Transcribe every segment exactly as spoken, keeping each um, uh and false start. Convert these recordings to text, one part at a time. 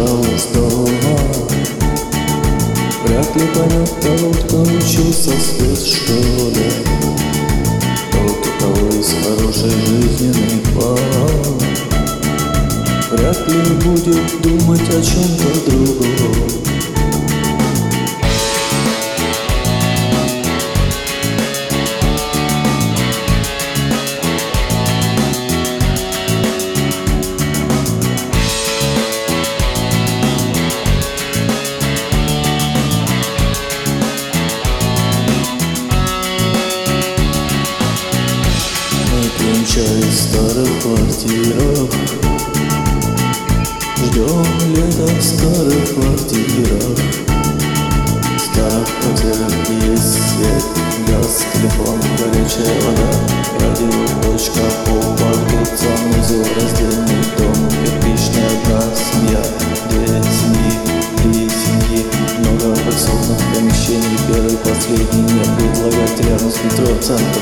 осталась дома. Вряд ли поймет того, кто учился в спецшколе, тот, у кого есть хороший жизненный план, вряд ли будет думать о чем-то другом. Чай в старых квартирах, ждем лета в старых квартирах. В старых квартирах есть свет, газ, телефон, горячая вода, радио, точка, попа, гудца, внизу раздельный дом, кирпичная одна семья, две семьи, три семьи, много подсобных помещений, первый, последний не предлагать рядом с метро центр.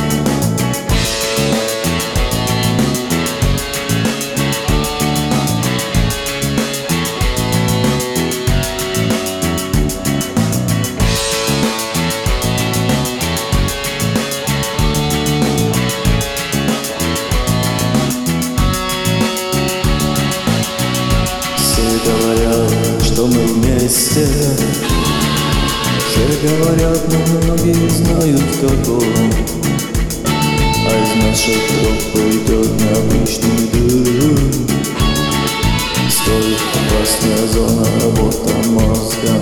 Говорят, что мы вместе, все говорят, но многие знают в каком. А из наших троп идет необычный дым. Стоит опасная зона, работа мозга.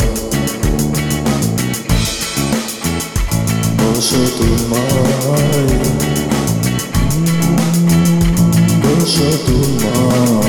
Больше туман, больше туман.